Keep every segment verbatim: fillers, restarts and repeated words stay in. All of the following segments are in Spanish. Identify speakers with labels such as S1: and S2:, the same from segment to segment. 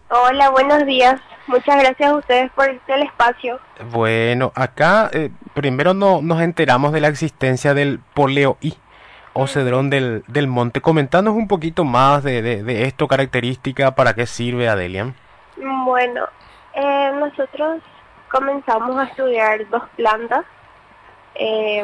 S1: Hola, buenos días. Muchas gracias a ustedes por el espacio.
S2: Bueno, acá eh, primero no, nos enteramos de la existencia del poleo I, o
S1: Ujú.
S2: cedrón del, del monte. Comentanos un poquito más de, de, de esto, característica, para qué sirve, Adelia.
S1: Bueno, eh, nosotros comenzamos a estudiar dos plantas eh,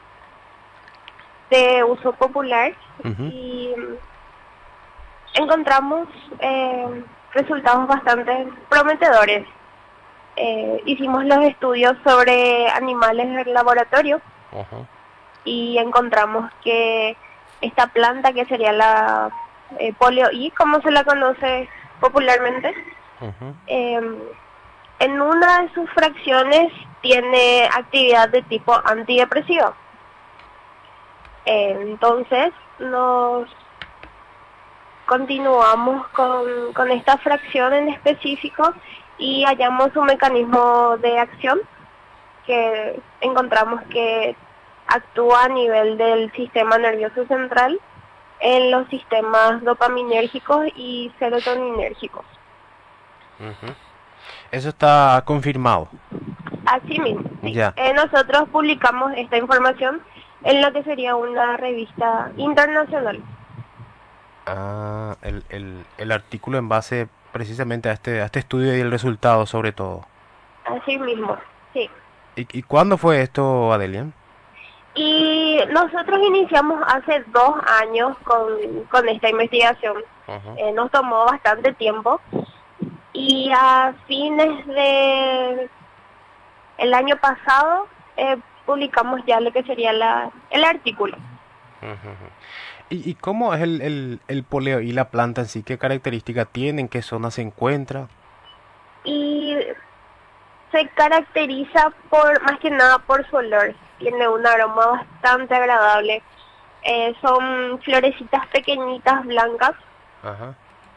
S1: de uso popular
S2: Ujú.
S1: y encontramos eh, resultados bastante prometedores. Eh, hicimos los estudios sobre animales en laboratorio
S2: Ajá.
S1: y encontramos que esta planta, que sería la eh, polio I, como se la conoce popularmente,
S2: Ujú.
S1: eh, en una de sus fracciones tiene actividad de tipo antidepresivo. Eh, entonces nos continuamos con, con esta fracción en específico y hallamos un mecanismo de acción que encontramos que actúa a nivel del sistema nervioso central en los sistemas dopaminérgicos y serotoninérgicos.
S2: Ujú. Eso está confirmado.
S1: Así mismo, sí.
S2: Ya.
S1: Eh, nosotros publicamos esta información en lo que sería una revista internacional.
S2: Ah, el, el, el artículo en base precisamente a este, a este estudio y el resultado sobre todo.
S1: Así mismo, sí.
S2: ¿Y, y cuándo fue esto, Adelia?
S1: Y nosotros iniciamos hace dos años con, con esta investigación.
S2: Ajá.
S1: Eh, nos tomó bastante tiempo y a fines de el año pasado eh, publicamos ya lo que sería la, el artículo.
S2: Ujú. ¿Y, y cómo es el, el, el poleo y la planta en sí? ¿Qué características tienen? ¿Qué zona se encuentra?
S1: Y se caracteriza por, más que nada por su olor. Tiene un aroma bastante agradable. Eh, son florecitas pequeñitas, blancas.
S2: Ajá.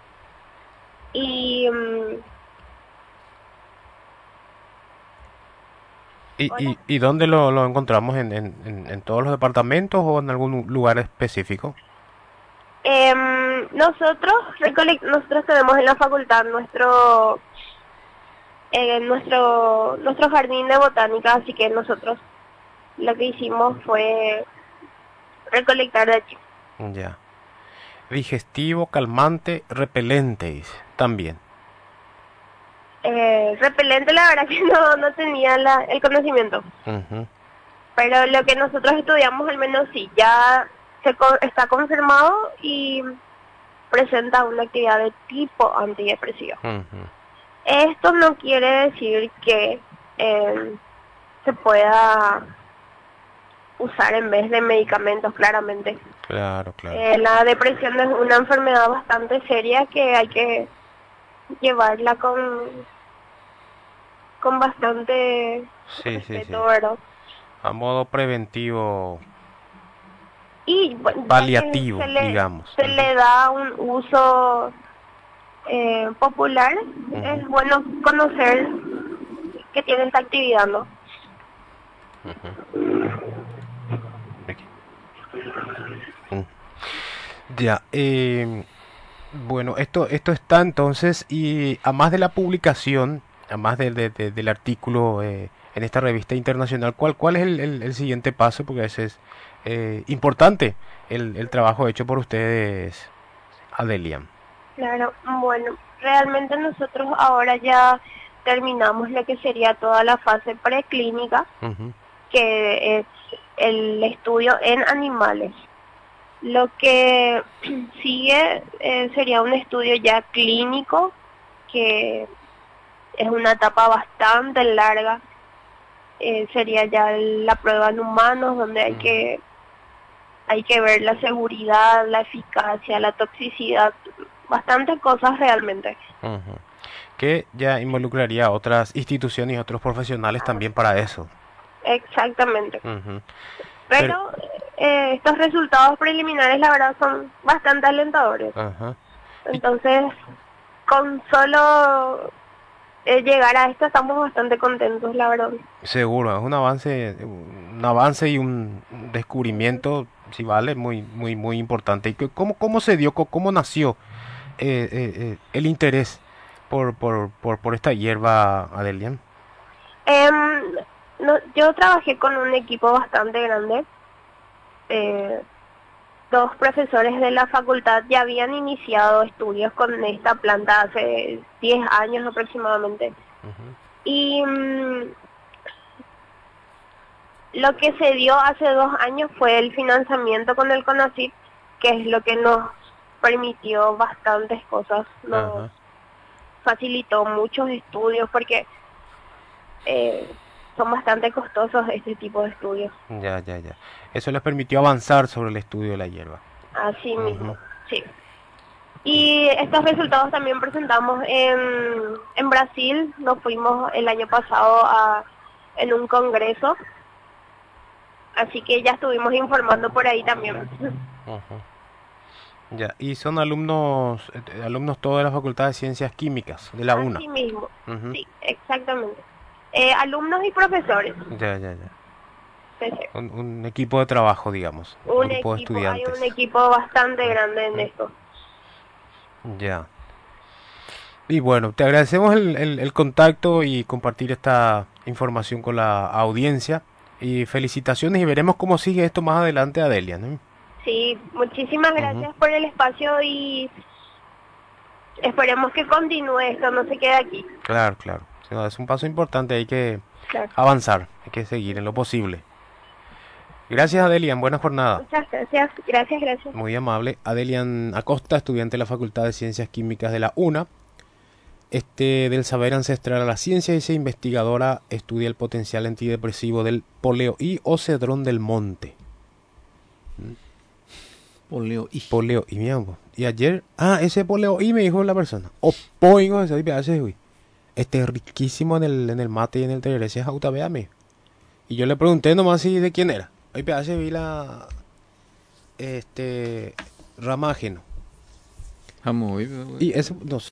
S1: Y... mm,
S2: ¿Y,
S1: ¿hola?
S2: y, y dónde lo, lo encontramos? ¿En, en, en, en todos los departamentos o en algún lugar específico?
S1: Em, nosotros, recolecc- nosotros tenemos en la facultad nuestro, eh, nuestro, nuestro jardín de botánica, así que nosotros lo que hicimos fue recolectar de allí.
S2: Ya. Digestivo, calmante, repelente, dice. También.
S1: Eh, repelente, la verdad que no, no tenía la, el conocimiento,
S2: Ujú.
S1: pero lo que nosotros estudiamos al menos sí, ya se co- está confirmado y presenta una actividad de tipo antidepresivo.
S2: Ujú.
S1: Esto no quiere decir que eh, se pueda usar en vez de medicamentos, claramente.
S2: Claro, claro.
S1: Eh, la depresión es una enfermedad bastante seria que hay que llevarla con, con bastante
S2: Sí, sí, sí.
S1: respeto, ¿verdad?
S2: A modo preventivo,
S1: Y bueno, ya que se
S2: paliativo,
S1: le,
S2: digamos.
S1: se
S2: Ujú.
S1: le da un uso eh, popular,
S2: Ujú.
S1: es bueno conocer que tiene esta actividad, ¿no?
S2: Ujú. Aquí. Mm. Ya. eh, Bueno, esto, esto está entonces, y a más de la publicación, a más de, de- de- del artículo eh, en esta revista internacional, ¿cuál, cuál es el, el- el siguiente paso? Porque ese es eh, importante el, el trabajo hecho por ustedes, Adelia.
S1: Claro, bueno, realmente nosotros ahora ya terminamos lo que sería toda la fase preclínica,
S2: Ujú.
S1: que es el estudio en animales. Lo que sigue eh, sería un estudio ya clínico, que es una etapa bastante larga. Eh, sería ya la prueba en humanos, donde hay
S2: Ujú.
S1: que hay que ver la seguridad, la eficacia, la toxicidad, bastantes cosas realmente.
S2: Ujú. Que ya involucraría a otras instituciones y otros profesionales también para eso.
S1: Exactamente.
S2: Ujú. Pero,
S1: Pero eh, estos resultados preliminares, la verdad, son bastante alentadores.
S2: ajá. Y
S1: Entonces, con solo eh, llegar a esto estamos bastante contentos, la verdad.
S2: seguro, es un avance, un avance y un descubrimiento, si vale, muy, muy, muy importante. ¿Y cómo, cómo se dio, cómo nació eh, eh, eh, el interés por, por, por, por esta hierba, Adelia?
S1: Em, no, yo trabajé con un equipo bastante grande. Eh, dos profesores de la facultad ya habían iniciado estudios con esta planta hace diez años aproximadamente.
S2: Ujú.
S1: Y mm, lo que se dio hace dos años fue el financiamiento con el CONACYT, que es lo que nos permitió bastantes cosas, nos
S2: Ajá.
S1: facilitó muchos estudios porque eh, son bastante costosos este tipo de estudios.
S2: Ya, ya, ya. Eso les permitió avanzar sobre el estudio de la hierba.
S1: Así
S2: Ujú.
S1: mismo, sí. Y estos resultados también presentamos en, en Brasil. Nos fuimos el año pasado a, en un congreso, así que ya estuvimos informando por ahí también.
S2: Ujú. Ya, y son alumnos, eh, alumnos todos de la Facultad de Ciencias Químicas, de la UNA.
S1: Así mismo,
S2: Ujú.
S1: sí, exactamente. Eh, alumnos y profesores.
S2: Ya, ya, ya.
S1: Sí, sí.
S2: Un, un equipo de trabajo, digamos, un
S1: Un
S2: grupo de
S1: equipo, hay un
S2: estudiantes.
S1: equipo bastante grande en esto.
S2: Ya. Y bueno, te agradecemos el, el, el contacto y compartir esta información con la audiencia. Y felicitaciones y veremos cómo sigue esto más adelante, Adelia, ¿no?
S1: Sí, muchísimas
S2: Ujú.
S1: gracias por el espacio y esperemos que continúe esto, no se quede aquí.
S2: Claro, claro. Sí, no, es un paso importante, hay que
S1: Claro.
S2: avanzar, hay que seguir en lo posible. Gracias, Adelian, buena jornada.
S1: Muchas gracias, gracias, gracias.
S2: Muy amable. Adelian Acosta, estudiante de la Facultad de Ciencias Químicas de la UNA. Este, del saber ancestral a la ciencia, esa investigadora estudia el potencial antidepresivo del poleo y o cedrón del monte.
S3: Poleo y.
S2: Poleo y mi amor. Y ayer, ah, ese poleo y me dijo la persona. O poingo ese pedazo, güey. Este es riquísimo en el, en el mate y en el tereré, ese es autabeame. Y yo le pregunté nomás si de quién era. Hoy pedazo vi la este rama ajeno.
S3: Ah, muy,
S2: Y eso, no sé.